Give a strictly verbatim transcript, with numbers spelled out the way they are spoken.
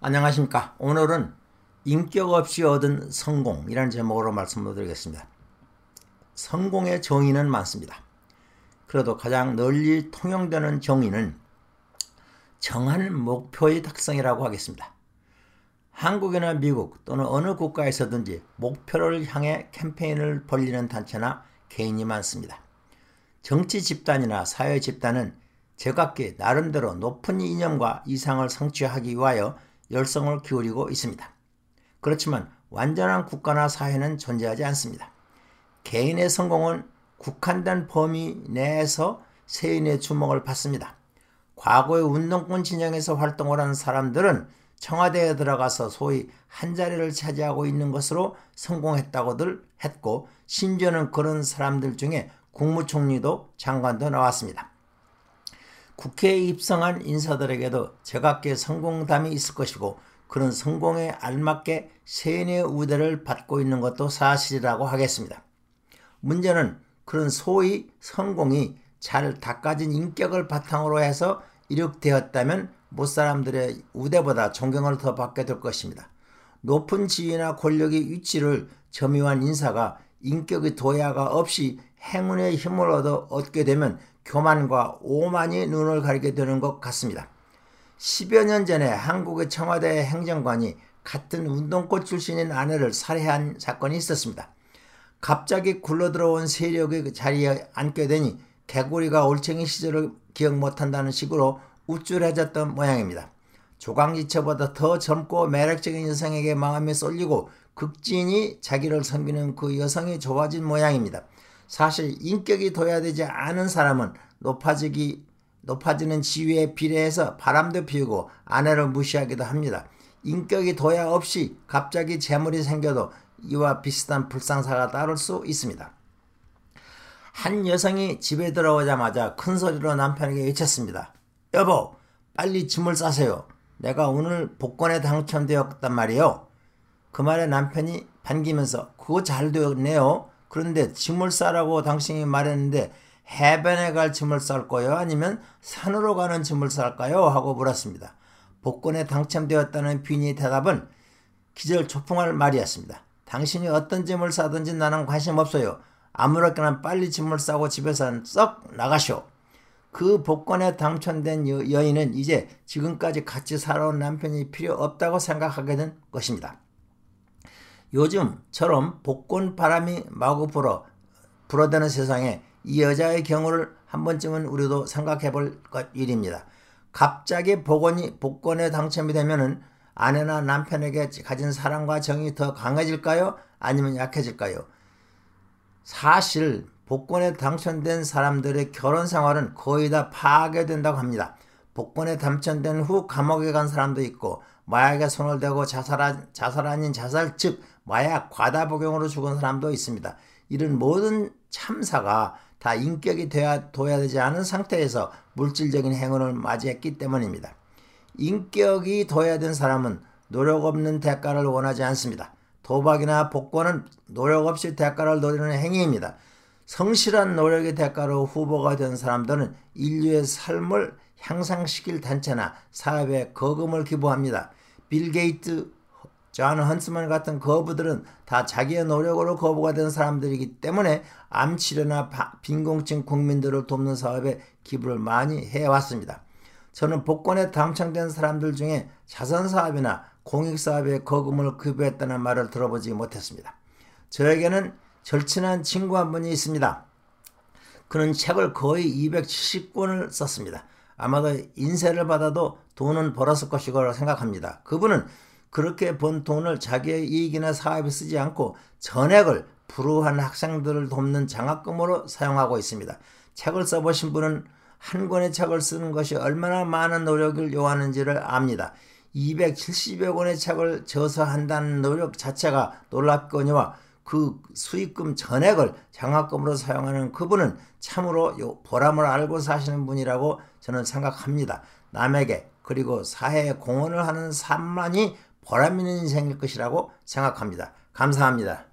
안녕하십니까. 오늘은 인격 없이 얻은 성공이라는 제목으로 말씀을 드리겠습니다. 성공의 정의는 많습니다. 그래도 가장 널리 통용되는 정의는 정한 목표의 달성이라고 하겠습니다. 한국이나 미국 또는 어느 국가에서든지 목표를 향해 캠페인을 벌이는 단체나 개인이 많습니다. 정치 집단이나 사회 집단은 제각기 나름대로 높은 이념과 이상을 성취하기 위하여 열성을 기울이고 있습니다. 그렇지만 완전한 국가나 사회는 존재하지 않습니다. 개인의 성공은 국한된 범위 내에서 세인의 주목을 받습니다. 과거의 운동권 진영에서 활동을 하는 사람들은 청와대에 들어가서 소위 한자리를 차지하고 있는 것으로 성공했다고들 했고, 심지어는 그런 사람들 중에 국무총리도 장관도 나왔습니다. 국회에 입성한 인사들에게도 제각기의 성공담이 있을 것이고, 그런 성공에 알맞게 세인의 우대를 받고 있는 것도 사실이라고 하겠습니다. 문제는 그런 소위 성공이 잘 닦아진 인격을 바탕으로 해서 이룩되었다면 못사람들의 우대보다 존경을 더 받게 될 것입니다. 높은 지위나 권력의 위치를 점유한 인사가 인격의 도야가 없이 행운의 힘을 얻어 얻게 되면 교만과 오만이 눈을 가리게 되는 것 같습니다. 십여 년 전에 한국의 청와대 행정관이 같은 운동권 출신인 아내를 살해한 사건이 있었습니다. 갑자기 굴러들어온 세력의 자리에 앉게 되니 개구리가 올챙이 시절을 기억 못한다는 식으로 우쭐해졌던 모양입니다. 조강지처보다 더 젊고 매력적인 여성에게 마음이 쏠리고 극진히 자기를 섬기는 그 여성이 좋아진 모양입니다. 사실 인격이 도야되지 않은 사람은 높아지기, 높아지는 지위에 비례해서 바람도 피우고 아내를 무시하기도 합니다. 인격이 도야 없이 갑자기 재물이 생겨도 이와 비슷한 불상사가 따를 수 있습니다. 한 여성이 집에 들어오자마자 큰 소리로 남편에게 외쳤습니다. 여보, 빨리 짐을 싸세요. 내가 오늘 복권에 당첨되었단 말이에요. 그 말에 남편이 반기면서 그거 잘 되었네요. 그런데 짐을 싸라고 당신이 말했는데 해변에 갈 짐을 쌀 거요? 아니면 산으로 가는 짐을 쌀까요? 하고 물었습니다. 복권에 당첨되었다는 부인의 대답은 기절초풍할 말이었습니다. 당신이 어떤 짐을 싸든지 나는 관심 없어요. 아무렇게나 빨리 짐을 싸고 집에서 썩 나가시오. 그 복권에 당첨된 여, 여인은 이제 지금까지 같이 살아온 남편이 필요 없다고 생각하게 된 것입니다. 요즘처럼 복권 바람이 마구 불어 불어대는 세상에 이 여자의 경우를 한 번쯤은 우리도 생각해 볼 일입니다. 갑자기 복권이, 복권에 당첨이 되면은 아내나 남편에게 가진 사랑과 정이 더 강해질까요? 아니면 약해질까요? 사실 복권에 당첨된 사람들의 결혼 생활은 거의 다 파괴된다고 합니다. 복권에 당첨된 후 감옥에 간 사람도 있고, 마약에 손을 대고 자살, 자살 아닌 자살, 즉 마약 과다 복용으로 죽은 사람도 있습니다. 이런 모든 참사가 다 인격이 돼야, 둬야 되지 않은 상태에서 물질적인 행운을 맞이했기 때문입니다. 인격이 둬야 된 사람은 노력 없는 대가를 원하지 않습니다. 도박이나 복권은 노력 없이 대가를 노리는 행위입니다. 성실한 노력의 대가로 후보가 된 사람들은 인류의 삶을 향상시킬 단체나 사업에 거금을 기부합니다. 빌 게이트, 존 헌스만 같은 거부들은 다 자기의 노력으로 거부가 된 사람들이기 때문에 암치료나 빈곤층 국민들을 돕는 사업에 기부를 많이 해왔습니다. 저는 복권에 당첨된 사람들 중에 자선사업이나 공익사업에 거금을 기부했다는 말을 들어보지 못했습니다. 저에게는 절친한 친구 한 분이 있습니다. 그는 책을 거의 이백칠십 권을 썼습니다. 아마도 인쇄를 받아도 돈은 벌었을 것이라고 생각합니다. 그분은 그렇게 번 돈을 자기의 이익이나 사업에 쓰지 않고 전액을 불우한 학생들을 돕는 장학금으로 사용하고 있습니다. 책을 써보신 분은 한 권의 책을 쓰는 것이 얼마나 많은 노력을 요하는지를 압니다. 이백칠십여 권의 책을 저서 한다는 노력 자체가 놀랍거니와 그 수익금 전액을 장학금으로 사용하는 그분은 참으로 보람을 알고 사시는 분이라고 저는 생각합니다. 남에게 그리고 사회에 공헌을 하는 삶만이 보람 있는 인생일 것이라고 생각합니다. 감사합니다.